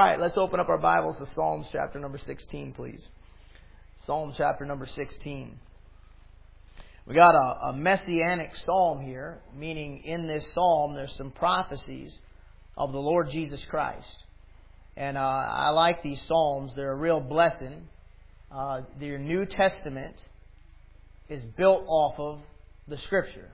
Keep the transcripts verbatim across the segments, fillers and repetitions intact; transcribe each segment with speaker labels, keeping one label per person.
Speaker 1: right, let's open up our Bibles to Psalms chapter number sixteen, please. Psalm chapter number sixteen. We got a, a messianic psalm here, meaning in this psalm there's some prophecies of the Lord Jesus Christ. And uh, I like these psalms. They're a real blessing. Uh, their New Testament is built off of the Scripture.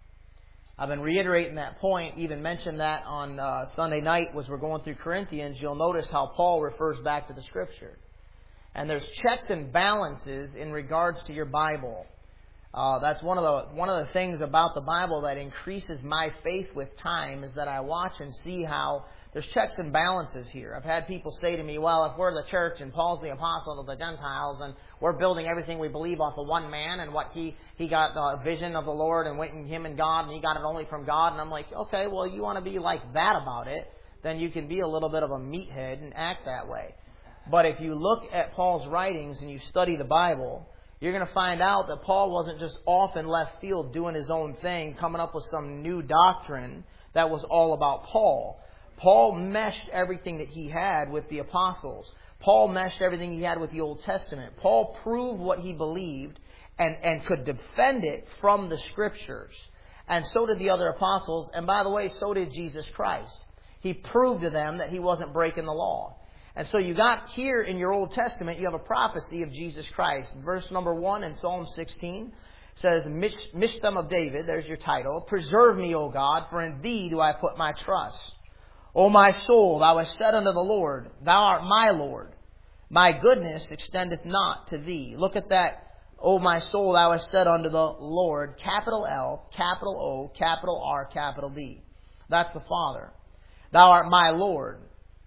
Speaker 1: I've been reiterating that point, even mentioned that on uh, Sunday night as we're going through Corinthians. You'll notice how Paul refers back to the Scripture. And there's checks and balances in regards to your Bible. Uh, that's one of the one of the things about the Bible that increases my faith with time, is that I watch and see how there's checks and balances here. I've had people say to me, well, if we're the church and Paul's the apostle of the Gentiles and we're building everything we believe off of one man and what he, he got a vision of the Lord and went in him and God and he got it only from God. And I'm like, okay, well, you want to be like that about it, then you can be a little bit of a meathead and act that way. But if you look at Paul's writings and you study the Bible, you're going to find out that Paul wasn't just off in left field doing his own thing, coming up with some new doctrine that was all about Paul. Paul meshed everything that he had with the apostles. Paul meshed everything he had with the Old Testament. Paul proved what he believed and, and could defend it from the Scriptures. And so did the other apostles. And by the way, so did Jesus Christ. He proved to them that he wasn't breaking the law. And so you got here in your Old Testament, you have a prophecy of Jesus Christ. Verse number one in Psalm sixteen says, Mishtam of David, there's your title. Preserve me, O God, for in Thee do I put my trust. O my soul, thou hast said unto the Lord, Thou art my Lord. My goodness extendeth not to Thee. Look at that. O my soul, thou hast said unto the Lord, capital L, capital O, capital R, capital D. That's the Father. Thou art my Lord.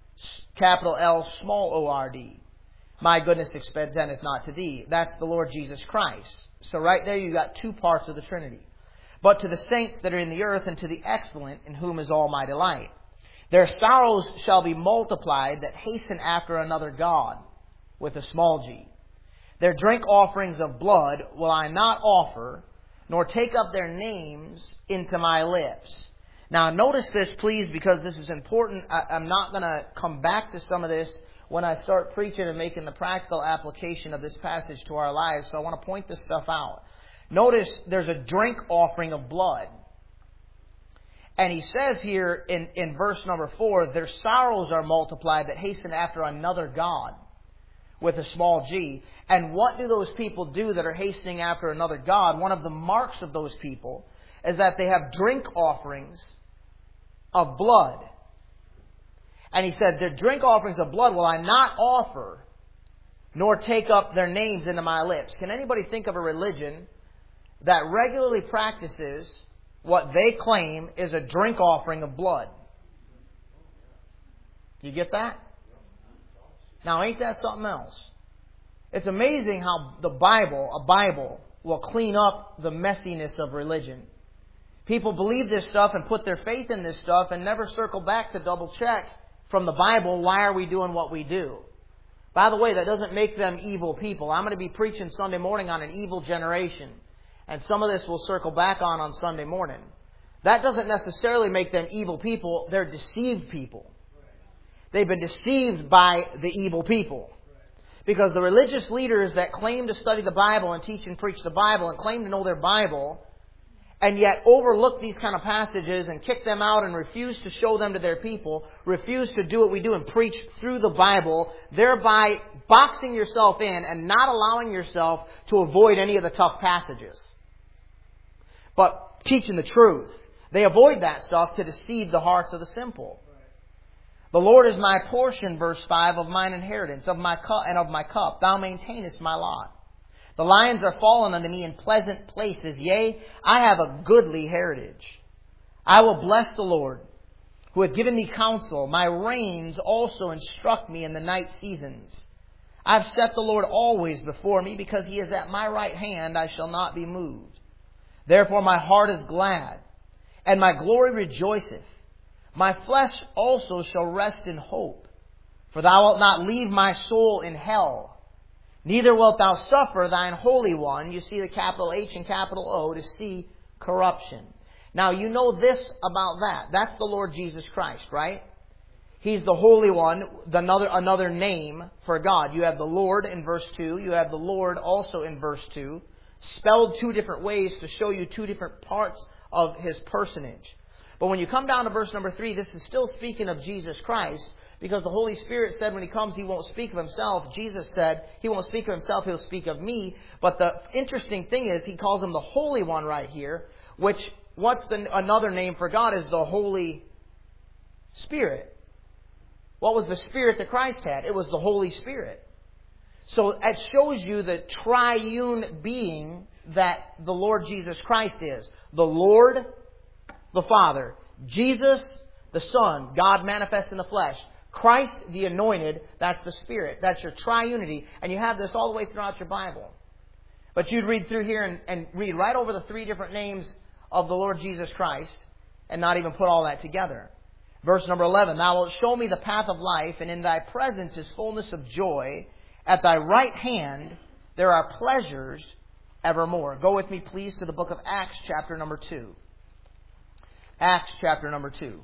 Speaker 1: Capital L, small O R D. My goodness extendeth not to Thee. That's the Lord Jesus Christ. So right there you got two parts of the Trinity. But to the saints that are in the earth and to the excellent, in whom is all my delight. Their sorrows shall be multiplied that hasten after another God, with a small g. Their drink offerings of blood will I not offer, nor take up their names into my lips. Now notice this, please, because this is important. I, I'm not going to come back to some of this when I start preaching and making the practical application of this passage to our lives. So I want to point this stuff out. Notice there's a drink offering of blood. And he says here in, in verse number four, their sorrows are multiplied that hasten after another God, with a small g. And what do those people do that are hastening after another God? One of the marks of those people is that they have drink offerings of blood. And he said, the drink offerings of blood will I not offer, nor take up their names into my lips. Can anybody think of a religion that regularly practices what they claim is a drink offering of blood? You get that? Now, ain't that something else? It's amazing how the Bible, a Bible, will clean up the messiness of religion. People believe this stuff and put their faith in this stuff and never circle back to double check from the Bible, why are we doing what we do? By the way, that doesn't make them evil people. I'm going to be preaching Sunday morning on an evil generation. And some of this we'll circle back on on Sunday morning. That doesn't necessarily make them evil people. They're deceived people. They've been deceived by the evil people. Because the religious leaders that claim to study the Bible and teach and preach the Bible and claim to know their Bible, and yet overlook these kind of passages and kick them out and refuse to show them to their people, refuse to do what we do and preach through the Bible, thereby boxing yourself in and not allowing yourself to avoid any of the tough passages, but teaching the truth. They avoid that stuff to deceive the hearts of the simple. The Lord is my portion, verse five, of mine inheritance, of my cup and of my cup. Thou maintainest my lot. The lions are fallen unto me in pleasant places. Yea, I have a goodly heritage. I will bless the Lord, who hath given me counsel. My reins also instruct me in the night seasons. I have set the Lord always before me, because He is at my right hand, I shall not be moved. Therefore my heart is glad, and my glory rejoiceth. My flesh also shall rest in hope. For thou wilt not leave my soul in hell, neither wilt thou suffer thine Holy One, you see the capital H and capital O, to see corruption. Now you know this about that. That's the Lord Jesus Christ, right? He's the Holy One, another, another name for God. You have the Lord in verse two. You have the Lord also in verse two. Spelled two different ways to show you two different parts of His personage. But when you come down to verse number three, this is still speaking of Jesus Christ, because the Holy Spirit said when He comes, He won't speak of Himself. Jesus said He won't speak of Himself, He'll speak of me. But the interesting thing is, He calls Him the Holy One right here, which, what's the, another name for God is the Holy Spirit. What was the Spirit that Christ had? It was the Holy Spirit. So it shows you the triune being that the Lord Jesus Christ is. The Lord, the Father. Jesus, the Son. God manifest in the flesh. Christ, the anointed. That's the Spirit. That's your triunity. And you have this all the way throughout your Bible. But you'd read through here and, and read right over the three different names of the Lord Jesus Christ and not even put all that together. Verse number eleven, Thou wilt show me the path of life, and in Thy presence is fullness of joy. At Thy right hand there are pleasures evermore. Go with me, please, to the book of Acts, chapter number two. Acts, chapter number two.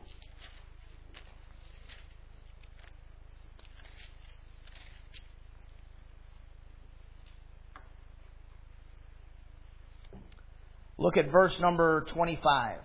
Speaker 1: Look at verse number twenty-five.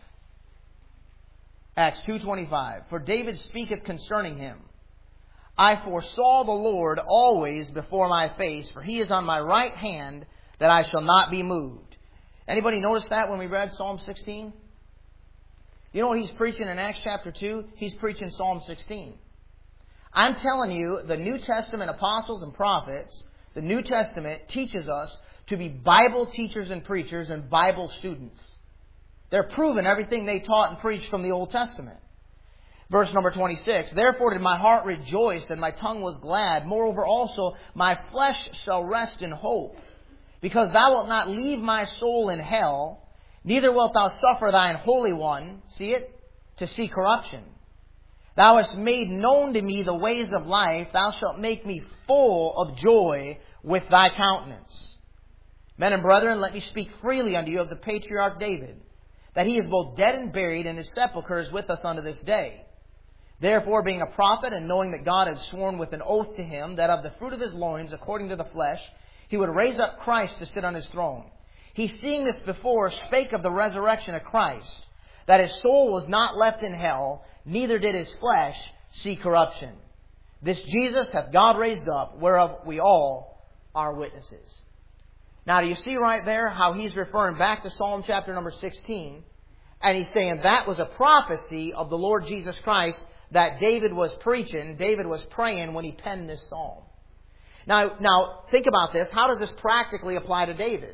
Speaker 1: Acts two twenty-five. For David speaketh concerning Him, I foresaw the Lord always before my face, for He is on my right hand, that I shall not be moved. Anybody notice that when we read Psalm sixteen? You know what he's preaching in Acts chapter two? He's preaching Psalm sixteen. I'm telling you, the New Testament apostles and prophets, the New Testament teaches us to be Bible teachers and preachers and Bible students. They're proving everything they taught and preached from the Old Testament. Verse number twenty-six, Therefore did my heart rejoice, and my tongue was glad. Moreover also, my flesh shall rest in hope. Because Thou wilt not leave my soul in hell, neither wilt Thou suffer Thine Holy One, see it, to see corruption. Thou hast made known to me the ways of life. Thou shalt make me full of joy with Thy countenance. Men and brethren, let me speak freely unto you of the patriarch David, that he is both dead and buried, and his sepulchre is with us unto this day. Therefore, being a prophet, and knowing that God had sworn with an oath to him, that of the fruit of his loins, according to the flesh, He would raise up Christ to sit on His throne. He, seeing this before, spake of the resurrection of Christ, that His soul was not left in hell, neither did His flesh see corruption. This Jesus hath God raised up, whereof we all are witnesses. Now, do you see right there how he's referring back to Psalm chapter number sixteen? And he's saying that was a prophecy of the Lord Jesus Christ that David was preaching, David was praying when he penned this psalm. Now, now think about this. How does this practically apply to David?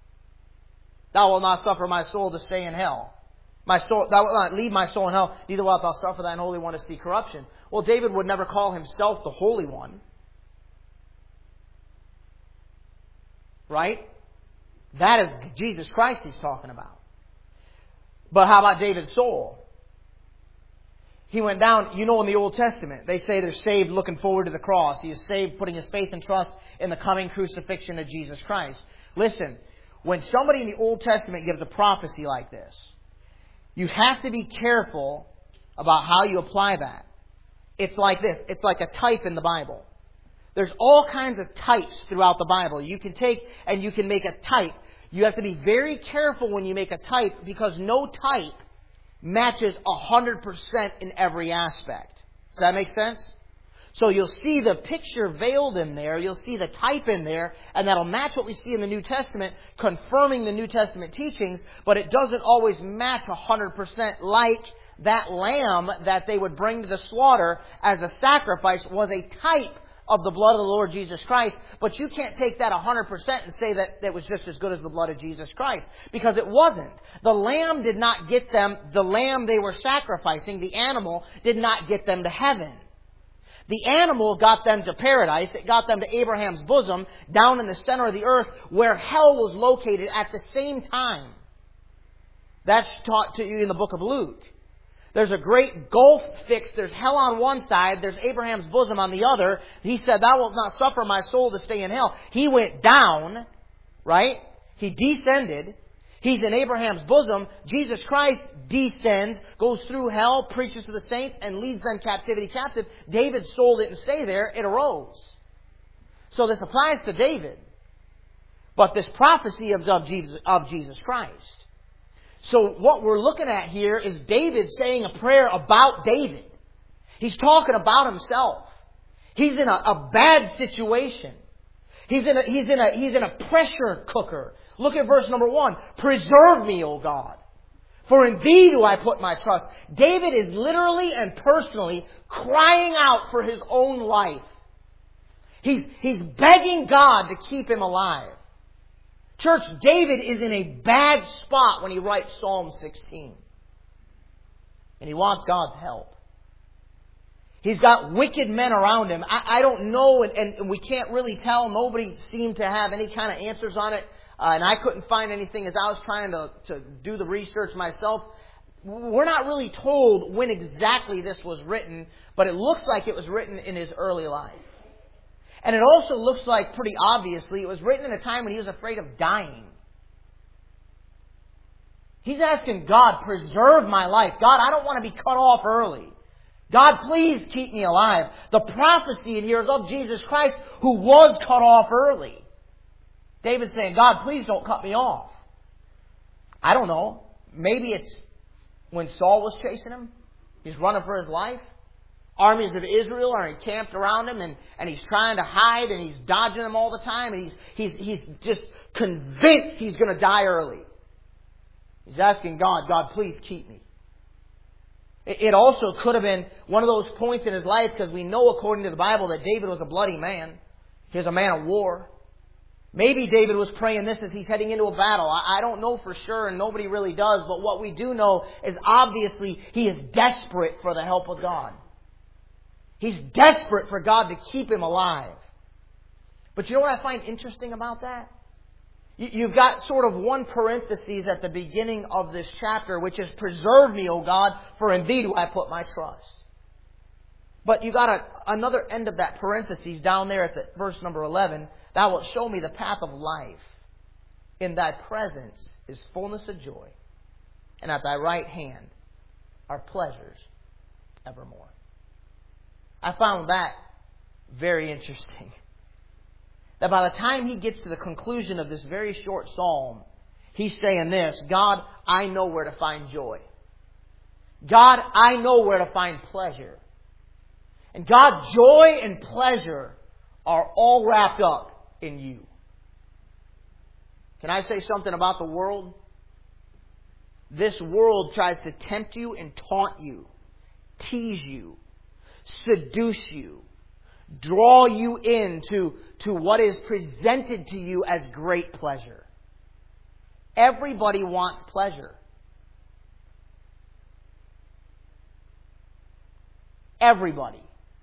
Speaker 1: Thou wilt not suffer my soul to stay in hell. My soul, thou wilt not leave my soul in hell, neither wilt Thou suffer Thine Holy One to see corruption. Well, David would never call himself the Holy One. Right? That is Jesus Christ he's talking about. But how about David's soul? He went down, you know, in the Old Testament, they say they're saved looking forward to the cross. He is saved putting his faith and trust in the coming crucifixion of Jesus Christ. Listen, when somebody in the Old Testament gives a prophecy like this, you have to be careful about how you apply that. It's like this. It's like a type in the Bible. There's all kinds of types throughout the Bible. You can take and you can make a type. You have to be very careful when you make a type, because no type matches one hundred percent in every aspect. Does that make sense? So you'll see the picture veiled in there. You'll see the type in there. And that'll match what we see in the New Testament, confirming the New Testament teachings. But it doesn't always match one hundred percent, like that lamb that they would bring to the slaughter as a sacrifice was a type of the blood of the Lord Jesus Christ. But you can't take that one hundred percent and say that that was just as good as the blood of Jesus Christ, because it wasn't. The lamb did not get them, the lamb they were sacrificing, the animal, did not get them to heaven. The animal got them to paradise. It got them to Abraham's bosom, down in the center of the earth, where hell was located at the same time. That's taught to you in the book of Luke. There's a great gulf fixed. There's hell on one side. There's Abraham's bosom on the other. He said, Thou wilt not suffer my soul to stay in hell. He went down, right? He descended. He's in Abraham's bosom. Jesus Christ descends, goes through hell, preaches to the saints, and leads them captivity captive. David's soul didn't stay there. It arose. So this applies to David. But this prophecy of, of, Jesus, of Jesus Christ. So what we're looking at here is David saying a prayer about David. He's talking about himself. He's in a, a bad situation. He's in a, he's in a, he's in a pressure cooker. Look at verse number one. Preserve me, O God, for in Thee do I put my trust. David is literally and personally crying out for his own life. He's, he's begging God to keep him alive. Church, David is in a bad spot when he writes Psalm sixteen. And he wants God's help. He's got wicked men around him. I, I don't know, and, and we can't really tell. Nobody seemed to have any kind of answers on it. Uh, and I couldn't find anything as I was trying to, to do the research myself. We're not really told when exactly this was written, but it looks like it was written in his early life. And it also looks like, pretty obviously, it was written in a time when he was afraid of dying. He's asking God, preserve my life. God, I don't want to be cut off early. God, please keep me alive. The prophecy in here is of Jesus Christ, who was cut off early. David's saying, God, please don't cut me off. I don't know. Maybe it's when Saul was chasing him. He's running for his life. Armies of Israel are encamped around him, and, and he's trying to hide, and he's dodging them all the time, and he's, he's, he's just convinced he's going to die early. He's asking God, God, please keep me. It, it also could have been one of those points in his life, because we know according to the Bible that David was a bloody man. He was a man of war. Maybe David was praying this as he's heading into a battle. I, I don't know for sure, and nobody really does, but what we do know is obviously he is desperate for the help of God. He's desperate for God to keep him alive. But you know what I find interesting about that? You've got sort of one parenthesis at the beginning of this chapter, which is, preserve me, O God, for in Thee do I put my trust. But you've got a, another end of that parenthesis down there at the, verse number eleven. Thou wilt show me the path of life. In Thy presence is fullness of joy, and at Thy right hand are pleasures evermore. I found that very interesting. That by the time he gets to the conclusion of this very short psalm, he's saying this: God, I know where to find joy. God, I know where to find pleasure. And God, joy and pleasure are all wrapped up in You. Can I say something about the world? This world tries to tempt you and taunt you, tease you, seduce you, draw you into to what is presented to you as great pleasure. Everybody wants pleasure. Everybody.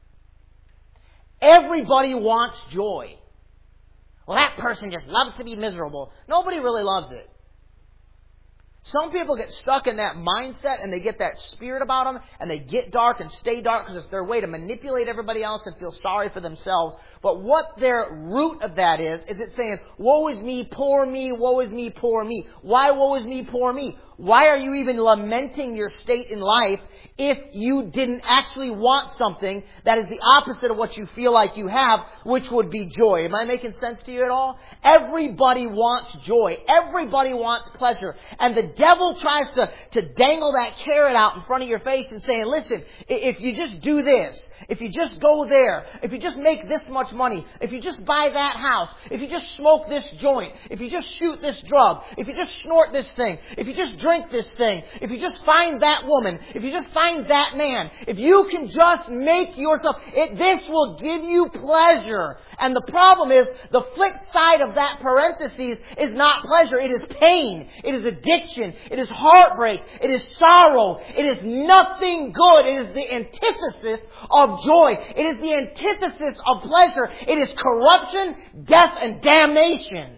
Speaker 1: Everybody wants joy. Well, that person just loves to be miserable. Nobody really loves it. Some people get stuck in that mindset and they get that spirit about them and they get dark and stay dark because it's their way to manipulate everybody else and feel sorry for themselves. But what their root of that is, is it saying, woe is me, poor me, woe is me, poor me. Why woe is me, poor me? Why are you even lamenting your state in life if you didn't actually want something that is the opposite of what you feel like you have, which would be joy? Am I making sense to you at all? Everybody wants joy. Everybody wants pleasure. And the devil tries to, to dangle that carrot out in front of your face and saying, listen, if you just do this, if you just go there, if you just make this much money, if you just buy that house, if you just smoke this joint, if you just shoot this drug, if you just snort this thing, if you just drink this thing, if you just find that woman, if you just find that man, if you can just make yourself, it, this will give you pleasure. And the problem is, the flip side of that parenthesis is not pleasure. It is pain. It is addiction. It is heartbreak. It is sorrow. It is nothing good. It is the antithesis of joy. It is the antithesis of pleasure. It is corruption, death, and damnation.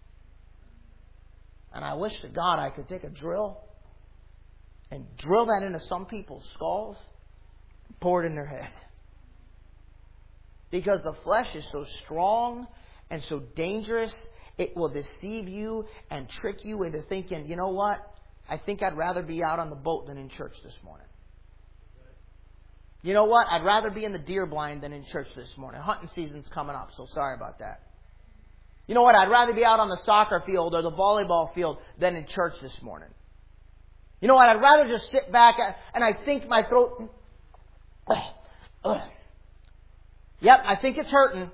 Speaker 1: And I wish to God I could take a drill and drill that into some people's skulls and pour it in their head. Because the flesh is so strong and so dangerous. It will deceive you and trick you into thinking, you know what? I think I'd rather be out on the boat than in church this morning. You know what? I'd rather be in the deer blind than in church this morning. Hunting season's coming up, so sorry about that. You know what? I'd rather be out on the soccer field or the volleyball field than in church this morning. You know what? I'd rather just sit back and I think my throat... Ugh, ugh. Yep, I think it's hurting.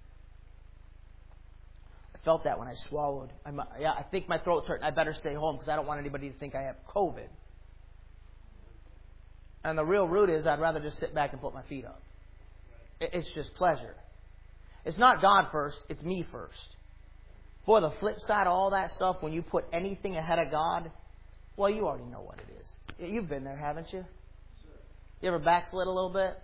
Speaker 1: I felt that when I swallowed. I'm, yeah, I think my throat's hurting. I better stay home because I don't want anybody to think I have COVID. And the real root is I'd rather just sit back and put my feet up. It's just pleasure. It's not God first, it's me first. Boy, the flip side of all that stuff, when you put anything ahead of God, well, you already know what it is. You've been there, haven't you? You ever backslid a little bit?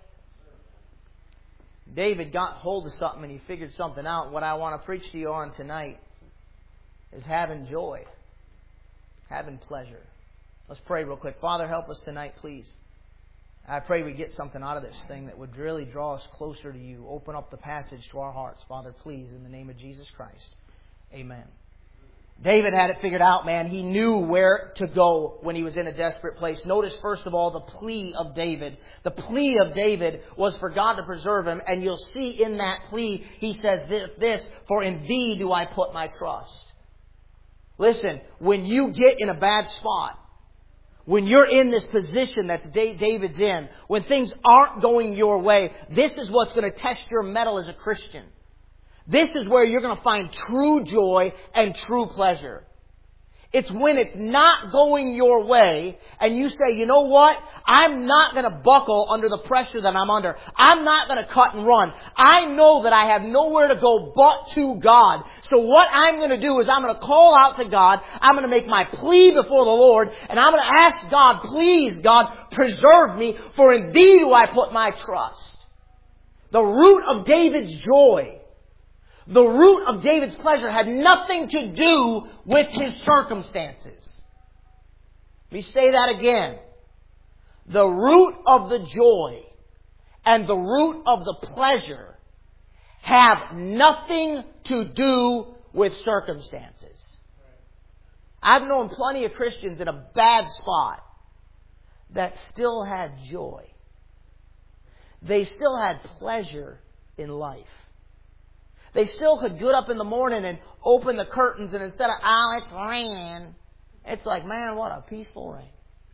Speaker 1: David got hold of something and he figured something out. What I want to preach to you on tonight is having joy, having pleasure. Let's pray real quick. Father, help us tonight, please. I pray we get something out of this thing that would really draw us closer to you. Open up the passage to our hearts, Father, please, in the name of Jesus Christ. Amen. David had it figured out, man. He knew where to go when he was in a desperate place. Notice, first of all, the plea of David. The plea of David was for God to preserve him. And you'll see in that plea, he says this, for in thee do I put my trust. Listen, when you get in a bad spot, when you're in this position that David's in, when things aren't going your way, this is what's going to test your mettle as a Christian. This is where you're going to find true joy and true pleasure. It's when it's not going your way and you say, you know what? I'm not going to buckle under the pressure that I'm under. I'm not going to cut and run. I know that I have nowhere to go but to God. So what I'm going to do is I'm going to call out to God. I'm going to make my plea before the Lord. And I'm going to ask God, please, God, preserve me. For in thee do I put my trust. The root of David's joy, the root of David's pleasure had nothing to do with his circumstances. Let me say that again. The root of the joy and the root of the pleasure have nothing to do with circumstances. I've known plenty of Christians in a bad spot that still had joy. They still had pleasure in life. They still could get up in the morning and open the curtains, and instead of, oh, it's raining, it's like, man, what a peaceful rain.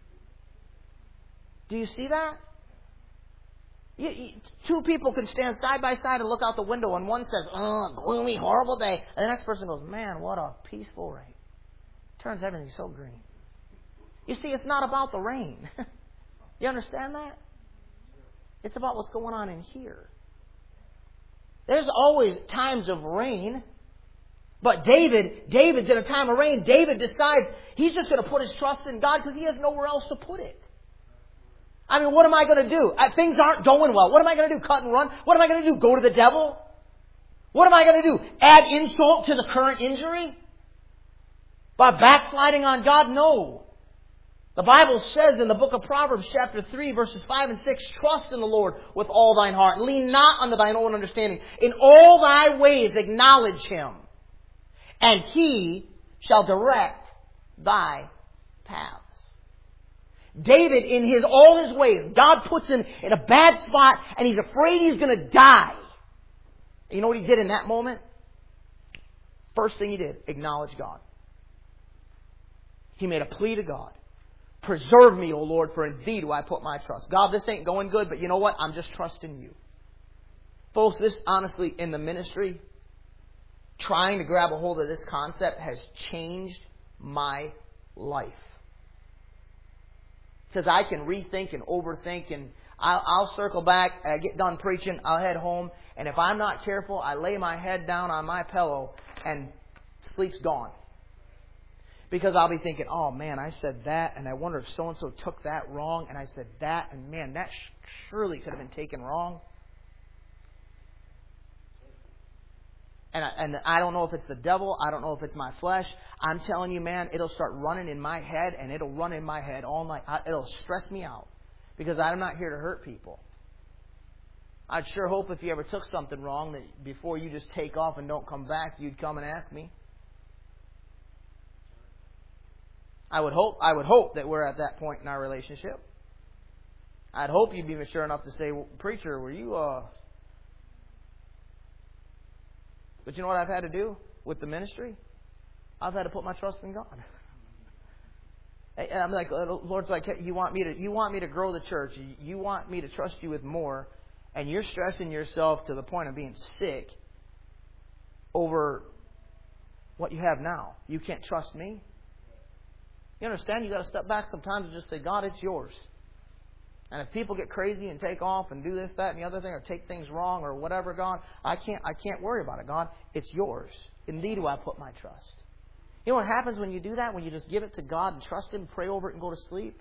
Speaker 1: Do you see that? You, you, two people can stand side by side and look out the window, and one says, oh, gloomy, horrible day. And the next person goes, man, what a peaceful rain. Turns everything so green. You see, it's not about the rain. You understand that? It's about what's going on in here. There's always times of rain. But David, David's in a time of rain. David decides he's just going to put his trust in God because he has nowhere else to put it. I mean, what am I going to do? Uh, things aren't going well. What am I going to do? Cut and run? What am I going to do? Go to the devil? What am I going to do? Add insult to the current injury? By backsliding on God? No. The Bible says in the book of Proverbs chapter three verses five and six, trust in the Lord with all thine heart. Lean not unto thine own understanding. In all thy ways acknowledge Him, and He shall direct thy paths. David, in his all his ways, God puts him in a bad spot and he's afraid he's going to die. You know what he did in that moment? First thing he did, acknowledge God. He made a plea to God. Preserve me, O Lord, for in thee do I put my trust. God, this ain't going good, but you know what? I'm just trusting you. Folks, this honestly, in the ministry, trying to grab a hold of this concept has changed my life. Because I can rethink and overthink, and I'll, I'll circle back, I get done preaching, I'll head home, and if I'm not careful, I lay my head down on my pillow and sleep's gone. Because I'll be thinking, oh man, I said that, and I wonder if so-and-so took that wrong, and I said that, and man, that surely could have been taken wrong. And I, and I don't know if it's the devil, I don't know if it's my flesh. I'm telling you, man, it'll start running in my head, and it'll run in my head all night. It'll stress me out, because I'm not here to hurt people. I'd sure hope if you ever took something wrong that before you just take off and don't come back, you'd come and ask me. I would hope, I would hope that we're at that point in our relationship. I'd hope you'd be mature enough to say, well, preacher, were you, uh... But you know what I've had to do with the ministry? I've had to put my trust in God. And I'm like, Lord's like, hey, you want me to, you want me to grow the church. You want me to trust you with more. And you're stressing yourself to the point of being sick over what you have now. You can't trust me. You understand? You got to step back sometimes and just say, God, it's yours. And if people get crazy and take off and do this, that, and the other thing, or take things wrong, or whatever, God, I can't, I can't worry about it. God, it's yours. In thee do I put my trust. You know what happens when you do that? When you just give it to God and trust Him, pray over it, and go to sleep?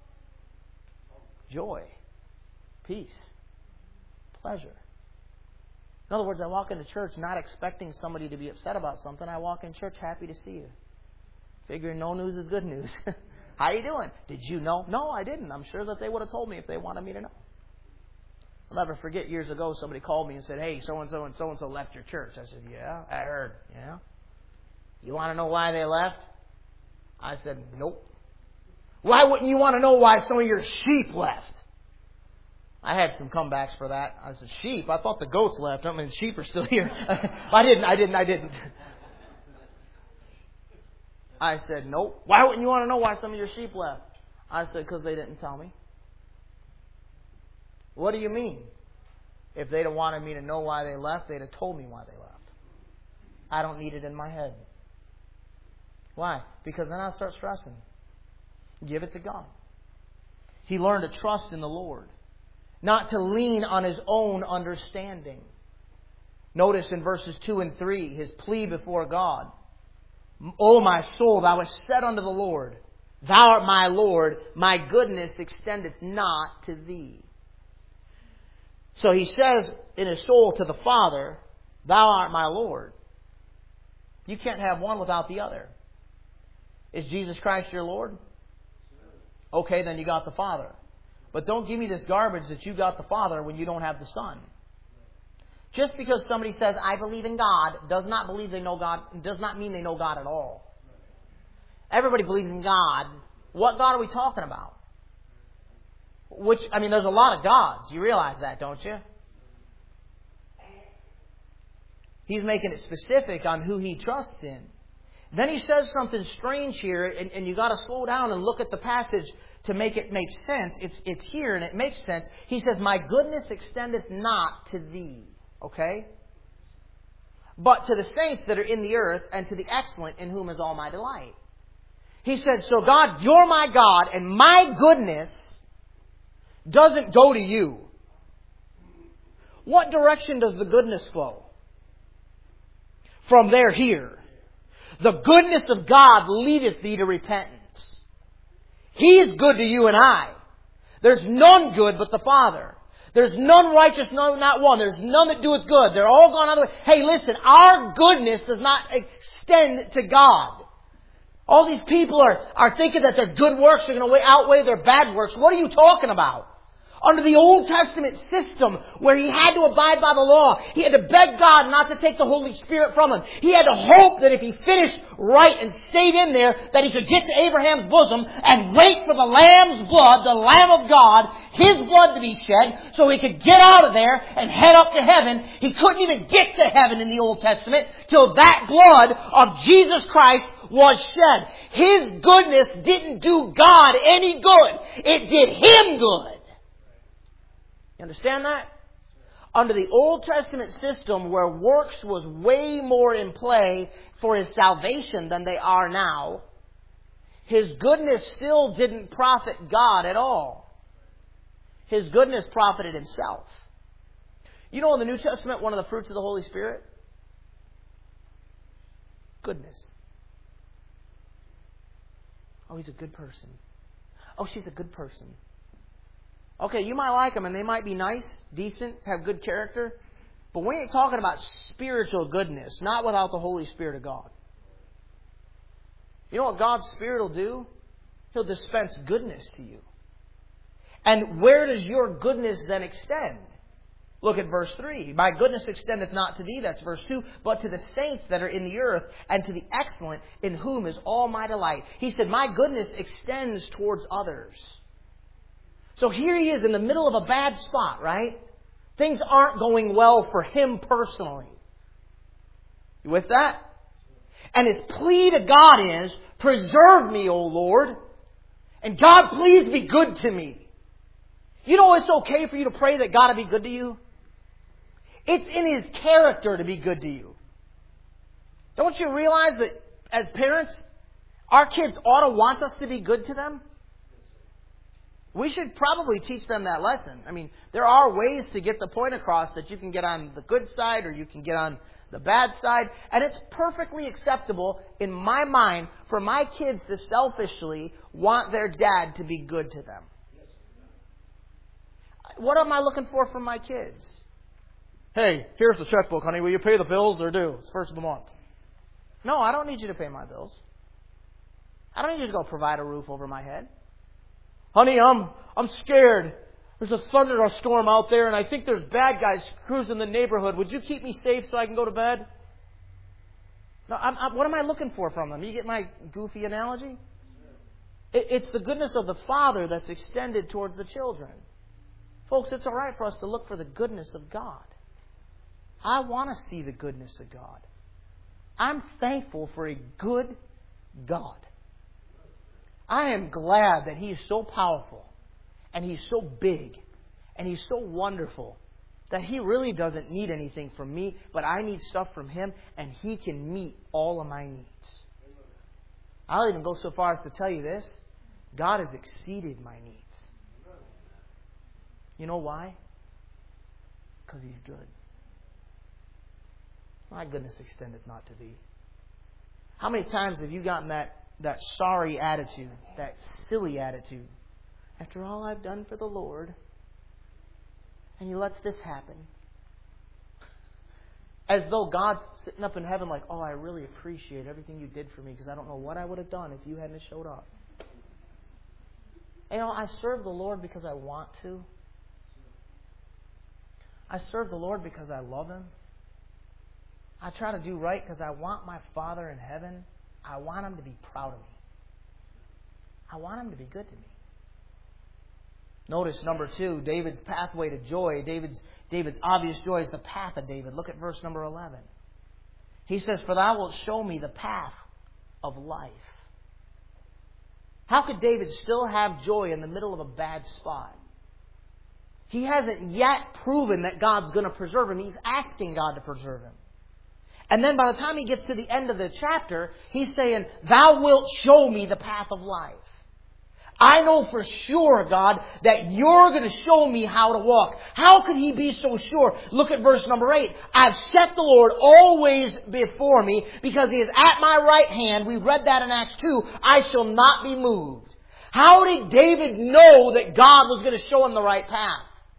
Speaker 1: Joy, peace, pleasure. In other words, I walk into church not expecting somebody to be upset about something. I walk in church happy to see you. Figuring no news is good news. How you doing? Did you know? No, I didn't. I'm sure that they would have told me if they wanted me to know. I'll never forget years ago somebody called me and said, hey, so-and-so and so-and-so left your church. I said, yeah, I heard. Yeah. You want to know why they left? I said, nope. Why wouldn't you want to know why some of your sheep left? I had some comebacks for that. I said, sheep? I thought the goats left. I mean, sheep are still here. I didn't, I didn't, I didn't. I said, nope. Why wouldn't you want to know why some of your sheep left? I said, because they didn't tell me. What do you mean? If they'd have wanted me to know why they left, they'd have told me why they left. I don't need it in my head. Why? Because then I'll start stressing. Give it to God. He learned to trust in the Lord, not to lean on his own understanding. Notice in verses two and three, his plea before God. O my soul, thou hast said unto the Lord, Thou art my Lord, my goodness extendeth not to thee. So he says in his soul to the Father, Thou art my Lord. You can't have one without the other. Is Jesus Christ your Lord? Okay, then you got the Father. But don't give me this garbage that you got the Father when you don't have the Son. Just because somebody says, I believe in God, does not believe they know God, does not mean they know God at all. Everybody believes in God. What God are we talking about? Which, I mean, there's a lot of gods. You realize that, don't you? He's making it specific on who he trusts in. Then he says something strange here, and, and you got to slow down and look at the passage to make it make sense. It's, it's here and it makes sense. He says, My goodness extendeth not to thee. Okay? But to the saints that are in the earth, and to the excellent in whom is all my delight. He said, so God, you're my God, and my goodness doesn't go to you. What direction does the goodness flow? From there here. The goodness of God leadeth thee to repentance. He is good to you and I. There's none good but the Father. There's none righteous, no, not one. There's none that doeth good. They're all gone out of the way. Hey, listen, our goodness does not extend to God. All these people are, are thinking that their good works are going to outweigh their bad works. What are you talking about? Under the Old Testament system, where he had to abide by the law, he had to beg God not to take the Holy Spirit from him. He had to hope that if he finished right and stayed in there, that he could get to Abraham's bosom and wait for the Lamb's blood, the Lamb of God, his blood to be shed, so he could get out of there and head up to heaven. He couldn't even get to heaven in the Old Testament till that blood of Jesus Christ was shed. His goodness didn't do God any good. It did him good. You understand that? Under the Old Testament system, where works was way more in play for his salvation than they are now, his goodness still didn't profit God at all. His goodness profited himself. You know, in the New Testament, one of the fruits of the Holy Spirit? Goodness. Oh, he's a good person. Oh, she's a good person. Okay, you might like them and they might be nice, decent, have good character. But we ain't talking about spiritual goodness, not without the Holy Spirit of God. You know what God's Spirit will do? He'll dispense goodness to you. And where does your goodness then extend? Look at verse three. My goodness extendeth not to thee, that's verse two, but to the saints that are in the earth, and to the excellent, in whom is all my delight. He said, my goodness extends towards others. So here he is in the middle of a bad spot, right? Things aren't going well for him personally. You with that? And his plea to God is, preserve me, O Lord. And God, please be good to me. You know it's okay for you to pray that God will be good to you? It's in His character to be good to you. Don't you realize that as parents, our kids ought to want us to be good to them? We should probably teach them that lesson. I mean, there are ways to get the point across that you can get on the good side or you can get on the bad side. And it's perfectly acceptable in my mind for my kids to selfishly want their dad to be good to them. What am I looking for from my kids? Hey, here's the checkbook, honey. Will you pay the bills? They're due. It's first of the month. No, I don't need you to pay my bills. I don't need you to go provide a roof over my head. Honey, I'm I'm scared. There's a thunderstorm out there, and I think there's bad guys cruising the neighborhood. Would you keep me safe so I can go to bed? No, I'm, I'm, what am I looking for from them? You get my goofy analogy? It, it's the goodness of the Father that's extended towards the children. Folks, it's all right for us to look for the goodness of God. I want to see the goodness of God. I'm thankful for a good God. I am glad that He is so powerful and He's so big and He's so wonderful that He really doesn't need anything from me, but I need stuff from Him, and He can meet all of my needs. I'll even go so far as to tell you this. God has exceeded my needs. You know why? Because He's good. My goodness extendeth not to thee. How many times have you gotten that, that sorry attitude, that silly attitude? After all I've done for the Lord, and He lets this happen. As though God's sitting up in heaven like, oh, I really appreciate everything you did for me because I don't know what I would have done if you hadn't showed up. You know, I serve the Lord because I want to. I serve the Lord because I love Him. I try to do right because I want my Father in heaven. I want Him to be proud of me. I want Him to be good to me. Notice number two, David's pathway to joy. David's, David's obvious joy is the path of David. Look at verse number eleven. He says, for thou wilt show me the path of life. How could David still have joy in the middle of a bad spot? He hasn't yet proven that God's going to preserve him. He's asking God to preserve him. And then by the time he gets to the end of the chapter, he's saying, thou wilt show me the path of life. I know for sure, God, that you're going to show me how to walk. How could he be so sure? Look at verse number eight. I've set the Lord always before me because He is at my right hand. We read that in Acts two. I shall not be moved. How did David know that God was going to show him the right path?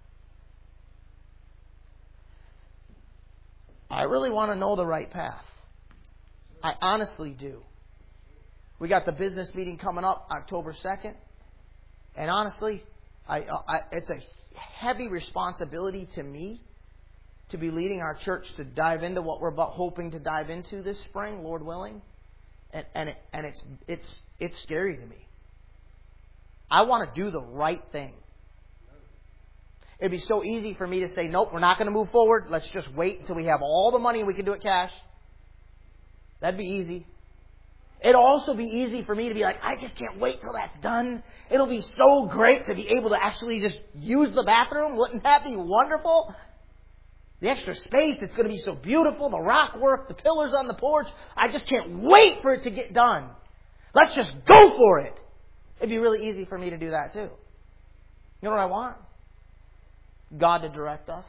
Speaker 1: I really want to know the right path. I honestly do. We got the business meeting coming up October second. And honestly, I, I, it's a heavy responsibility to me to be leading our church to dive into what we're about hoping to dive into this spring, Lord willing. And, and, it, and it's, it's, it's scary to me. I want to do the right thing. It'd be so easy for me to say, nope, we're not going to move forward. Let's just wait until we have all the money and we can do it cash. That'd be easy. It'd also be easy for me to be like, I just can't wait till that's done. It'll be so great to be able to actually just use the bathroom. Wouldn't that be wonderful? The extra space, it's going to be so beautiful. The rock work, the pillars on the porch. I just can't wait for it to get done. Let's just go for it. It'd be really easy for me to do that too. You know what I want? God to direct us.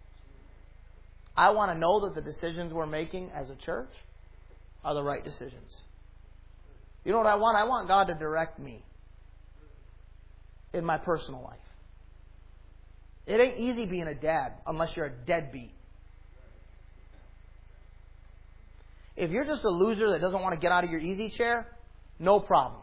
Speaker 1: I want to know that the decisions we're making as a church are the right decisions. You know what I want? I want God to direct me in my personal life. It ain't easy being a dad unless you're a deadbeat. If you're just a loser that doesn't want to get out of your easy chair, no problem.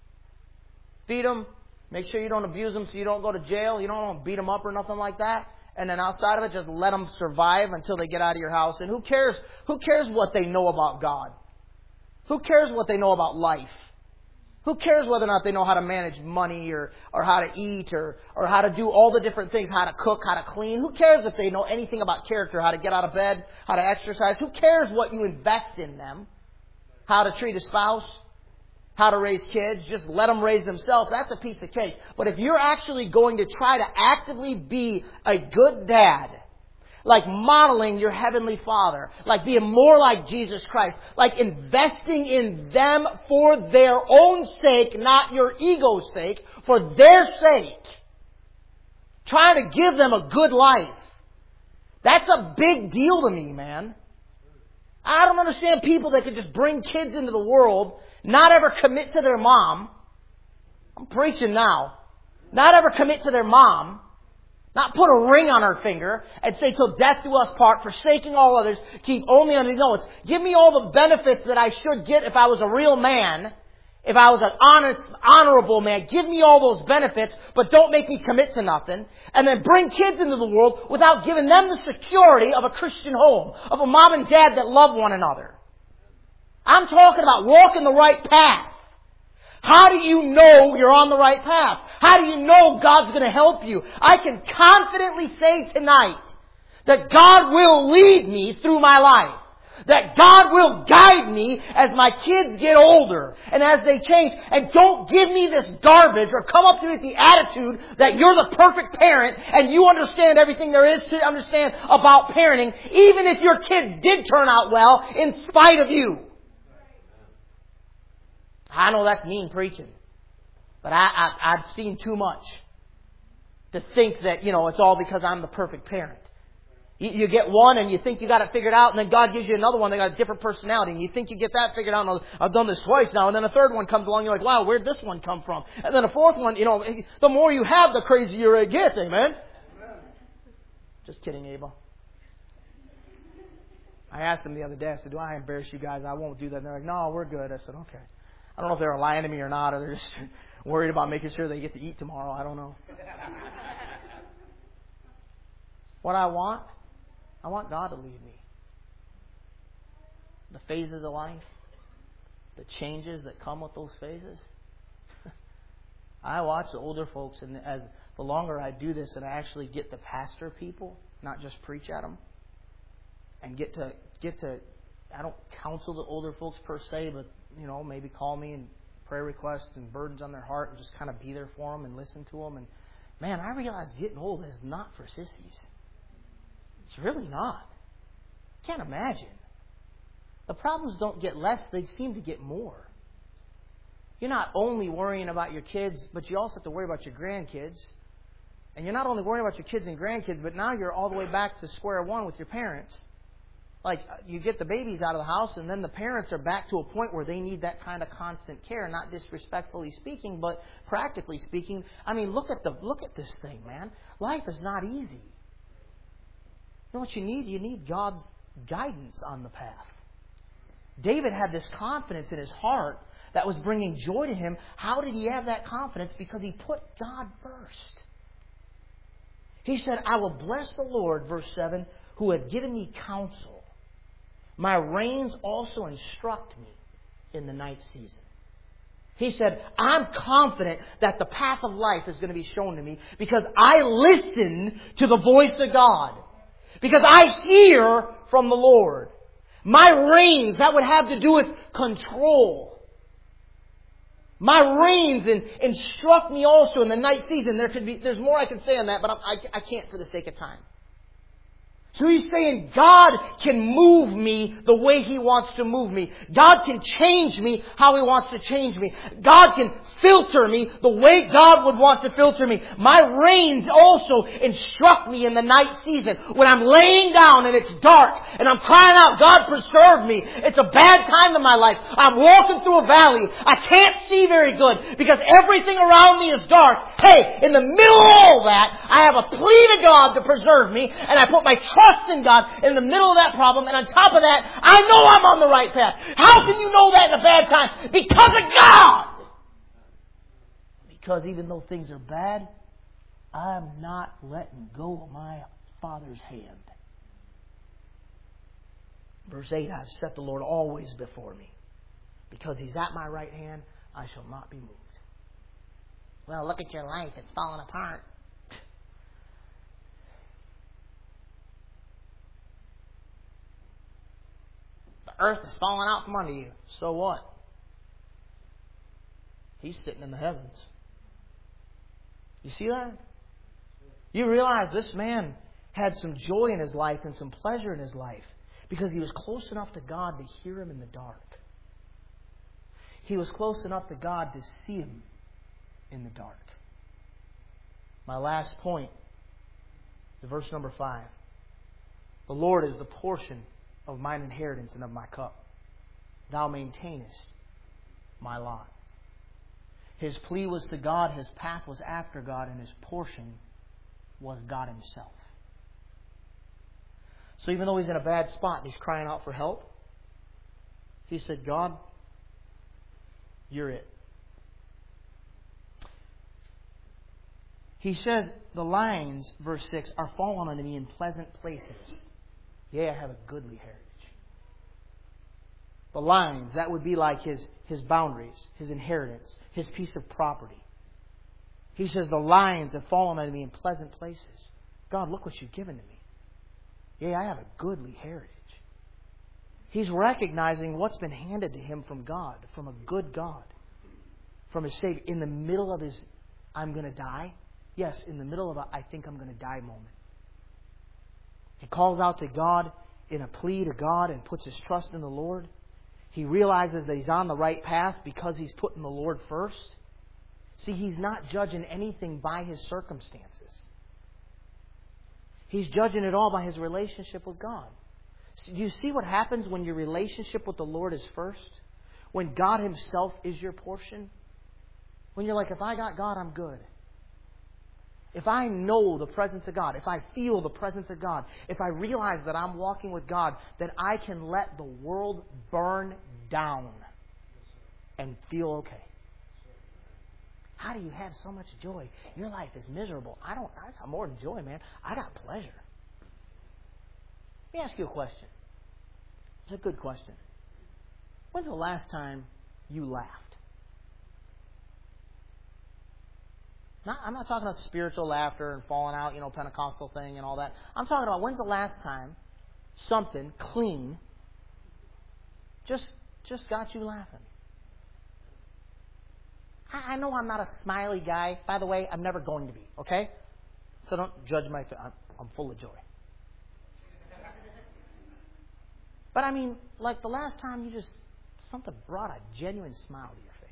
Speaker 1: Feed them. Make sure you don't abuse them so you don't go to jail. You don't want to beat them up or nothing like that. And then outside of it, just let them survive until they get out of your house. And who cares? Who cares what they know about God? Who cares what they know about life? Who cares whether or not they know how to manage money or, or how to eat or, or how to do all the different things, how to cook, how to clean? Who cares if they know anything about character, how to get out of bed, how to exercise? Who cares what you invest in them? How to treat a spouse? How to raise kids? Just let them raise themselves. That's a piece of cake. But if you're actually going to try to actively be a good dad, like modeling your Heavenly Father, like being more like Jesus Christ, like investing in them for their own sake, not your ego's sake, for their sake, trying to give them a good life. That's a big deal to me, man. I don't understand people that could just bring kids into the world, not ever commit to their mom. I'm preaching now. Not ever commit to their mom. Not put a ring on her finger and say, till death do us part, forsaking all others, keep only unto thee. No, it's give me all the benefits that I should get if I was a real man, if I was an honest, honorable man. Give me all those benefits, but don't make me commit to nothing. And then bring kids into the world without giving them the security of a Christian home, of a mom and dad that love one another. I'm talking about walking the right path. How do you know you're on the right path? How do you know God's going to help you? I can confidently say tonight that God will lead me through my life. That God will guide me as my kids get older and as they change. And don't give me this garbage or come up to me with the attitude that you're the perfect parent and you understand everything there is to understand about parenting, even if your kids did turn out well in spite of you. I know that's mean preaching, but I, I, I've seen too much to think that, you know, it's all because I'm the perfect parent. You, you get one and you think you got it figured out, and then God gives you another one that got a different personality, and you think you get that figured out, and I've done this twice now, and then a third one comes along, you're like, wow, where'd this one come from? And then a fourth one, you know, the more you have, the crazier it gets, amen? Just kidding, Abel. I asked them the other day, I said, do I embarrass you guys? I won't do that. And they're like, no, we're good. I said, okay. I don't know if they're lying to me or not, or they're just worried about making sure they get to eat tomorrow. I don't know. What I want, I want God to lead me. The phases of life, the changes that come with those phases. I watch the older folks, and as the longer I do this, and I actually get to pastor people, not just preach at them, and get to get to, I don't counsel the older folks per se, but you know, maybe call me and prayer requests and burdens on their heart and just kind of be there for them and listen to them. And man, I realize getting old is not for sissies. It's really not. Can't imagine. The problems don't get less, they seem to get more. You're not only worrying about your kids, but you also have to worry about your grandkids. And you're not only worrying about your kids and grandkids, but now you're all the way back to square one with your parents. Like, you get the babies out of the house, and then the parents are back to a point where they need that kind of constant care, not disrespectfully speaking, but practically speaking. I mean, look at the look at this thing, man. Life is not easy. You know what you need? You need God's guidance on the path. David had this confidence in his heart that was bringing joy to him. How did he have that confidence? Because he put God first. He said, I will bless the Lord, verse seven, who had given me counsel. My reins also instruct me in the night season. He said, I'm confident that the path of life is going to be shown to me because I listen to the voice of God. Because I hear from the Lord. My reins, that would have to do with control. My reins in, instruct me also in the night season. There could be, there's more I can say on that, but I, I can't for the sake of time. So he's saying God can move me the way He wants to move me. God can change me how He wants to change me. God can filter me the way God would want to filter me. My reins also instruct me in the night season. When I'm laying down and it's dark and I'm crying out, God preserve me. It's a bad time in my life. I'm walking through a valley. I can't see very good because everything around me is dark. Hey, in the middle of all that, I have a plea to God to preserve me, and I put my trust in God in the middle of that problem, and on top of that, I know I'm on the right path. How can you know that in a bad time? Because of God! Because even though things are bad, I'm not letting go of my Father's hand. Verse eight, I have set the Lord always before me. Because He's at my right hand, I shall not be moved. Well, look at your life. It's falling apart. The earth is falling out from under you. So what? He's sitting in the heavens. You see that? You realize this man had some joy in his life and some pleasure in his life because he was close enough to God to hear Him in the dark. He was close enough to God to see Him in the dark. My last point, the verse number five. The Lord is the portion of mine inheritance and of my cup. Thou maintainest my lot. His plea was to God, his path was after God, and his portion was God Himself. So even though he's in a bad spot and he's crying out for help, he said, God, You're it. He says, the lines, verse six, are fallen unto me in pleasant places. Yea, I have a goodly heritage. The lines, that would be like his, his boundaries, his inheritance, his piece of property. He says, the lines have fallen unto me in pleasant places. God, look what You've given to me. Yea, I have a goodly heritage. He's recognizing what's been handed to him from God, from a good God, from His Savior, in the middle of his, I'm going to die. Yes, in the middle of a, I think I'm going to die moment. He calls out to God in a plea to God and puts his trust in the Lord. He realizes that he's on the right path because he's putting the Lord first. See, he's not judging anything by his circumstances. He's judging it all by his relationship with God. So do you see what happens when your relationship with the Lord is first? When God Himself is your portion? When you're like, if I got God, I'm good. If I know the presence of God, if I feel the presence of God, if I realize that I'm walking with God, then I can let the world burn down and feel okay. How do you have so much joy? Your life is miserable. I don't, I got more than joy, man. I got pleasure. Let me ask you a question. It's a good question. When's the last time you laughed? Not, I'm not talking about spiritual laughter and falling out, you know, Pentecostal thing and all that. I'm talking about when's the last time something clean just just got you laughing? I, I know I'm not a smiley guy. By the way, I'm never going to be, okay? So don't judge my... I'm, I'm full of joy. But I mean, like the last time you just... something brought a genuine smile to your face.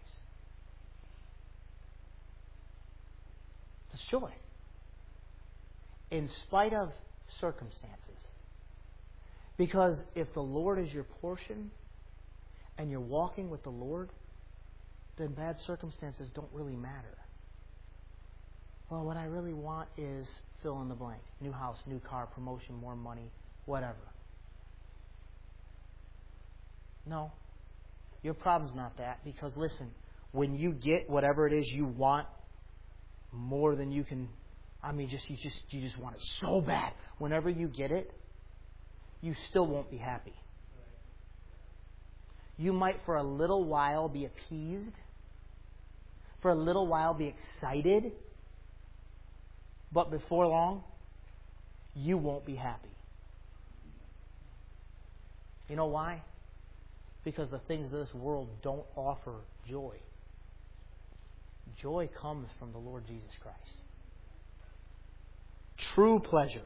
Speaker 1: It's joy. In spite of circumstances. Because if the Lord is your portion and you're walking with the Lord, then bad circumstances don't really matter. Well, what I really want is fill in the blank. New house, new car, promotion, more money, whatever. No. Your problem's not that. Because listen, when you get whatever it is you want, more than you can, I mean, just you just you just want it so bad. Whenever you get it, you still won't be happy. You might for a little while be appeased, for a little while be excited, but before long, you won't be happy. You know why? Because the things of this world don't offer joy. Joy comes from the Lord Jesus Christ. True pleasure,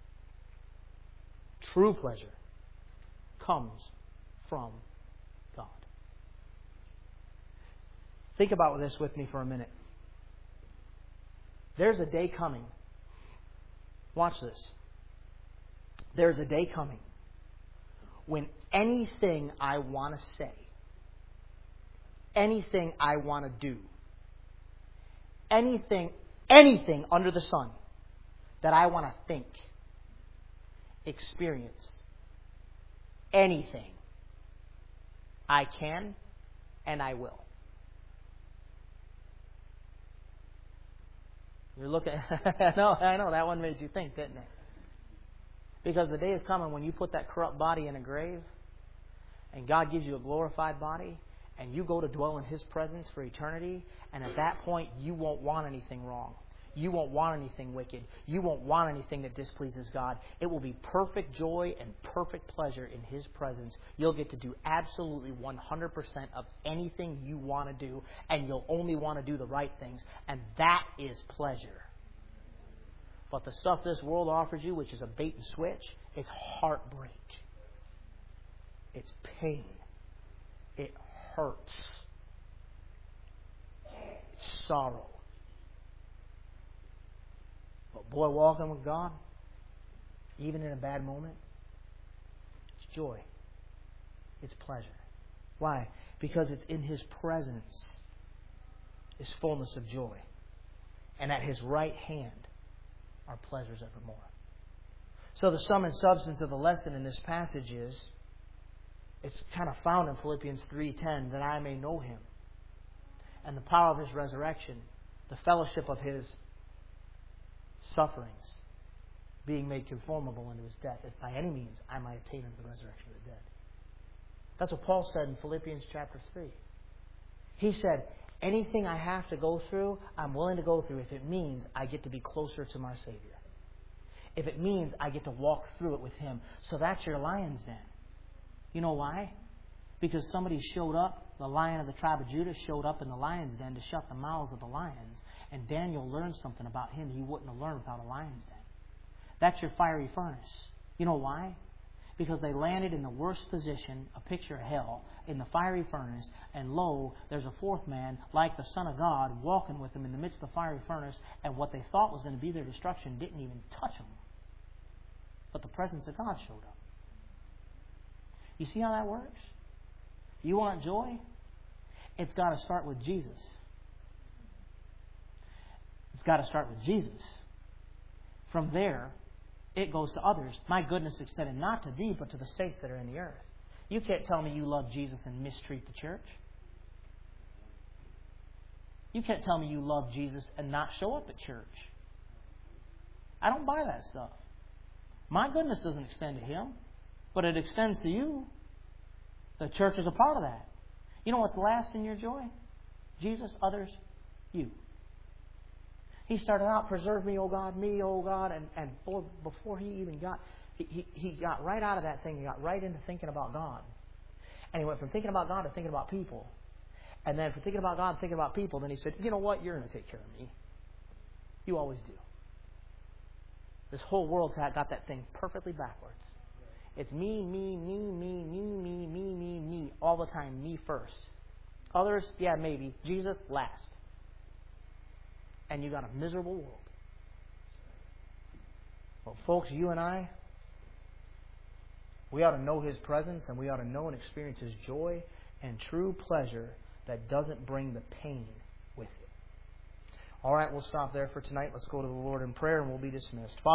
Speaker 1: true pleasure comes from God. Think about this with me for a minute. There's a day coming. Watch this. There's a day coming when anything I want to say, anything I want to do, anything, anything under the sun that I want to think, experience, anything, I can and I will. You're looking, no, I know that one made you think, didn't it? Because the day is coming when you put that corrupt body in a grave and God gives you a glorified body and you go to dwell in His presence for eternity, and at that point you won't want anything wrong. You won't want anything wicked. You won't want anything that displeases God. It will be perfect joy and perfect pleasure in His presence. You'll get to do absolutely one hundred percent of anything you want to do, and you'll only want to do the right things, and that is pleasure. But the stuff this world offers you, which is a bait and switch, it's heartbreak. It's pain. It hurts. It's sorrow. But boy, walking with God, even in a bad moment, it's joy. It's pleasure. Why? Because it's in His presence is fullness of joy. And at His right hand are pleasures evermore. So the sum and substance of the lesson in this passage is, it's kind of found in Philippians three ten, that I may know Him and the power of His resurrection, the fellowship of His sufferings, being made conformable unto His death, if by any means I might attain unto the resurrection of the dead. That's what Paul said in Philippians chapter three. He said, anything I have to go through, I'm willing to go through if it means I get to be closer to my Savior. If it means I get to walk through it with Him. So that's your lion's den. You know why? Because somebody showed up, the Lion of the tribe of Judah showed up in the lion's den to shut the mouths of the lions. And Daniel learned something about him he wouldn't have learned without a lion's den. That's your fiery furnace. You know why? Because they landed in the worst position, a picture of hell, in the fiery furnace, and lo, there's a fourth man, like the Son of God, walking with them in the midst of the fiery furnace, and what they thought was going to be their destruction didn't even touch them. But the presence of God showed up. You see how that works? You want joy? It's got to start with Jesus. It's got to start with Jesus. From there, it goes to others. My goodness extended not to thee, but to the saints that are in the earth. You can't tell me you love Jesus and mistreat the church. You can't tell me you love Jesus and not show up at church. I don't buy that stuff. My goodness doesn't extend to Him, but it extends to you. The church is a part of that. You know what's last in your joy? Jesus, others, you. He started out, preserve me, O God, me, O God, and, and before he even got, he, he, he got right out of that thing, he got right into thinking about God. And he went from thinking about God to thinking about people. And then from thinking about God to thinking about people, then he said, you know what, you're going to take care of me. You always do. This whole world's got that thing perfectly backwards. It's me, me, me, me, me, me, me, me, me, all the time, me first. Others, yeah, maybe. Jesus, last. And you got a miserable world. Well, folks, you and I, we ought to know His presence, and we ought to know and experience His joy and true pleasure that doesn't bring the pain with it. All right, we'll stop there for tonight. Let's go to the Lord in prayer, and we'll be dismissed. Father,